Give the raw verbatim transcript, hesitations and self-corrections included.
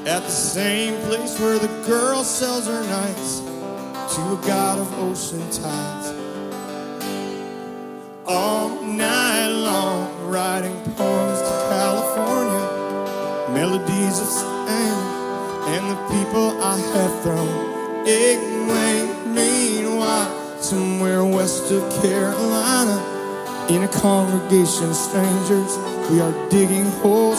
at the same place where the girl sells her nights to a god of ocean tides. All night long, writing poems to California, melodies of sand, and the people I have thrown away. Meanwhile, somewhere west of Carolina, in a congregation of strangers, we are digging holes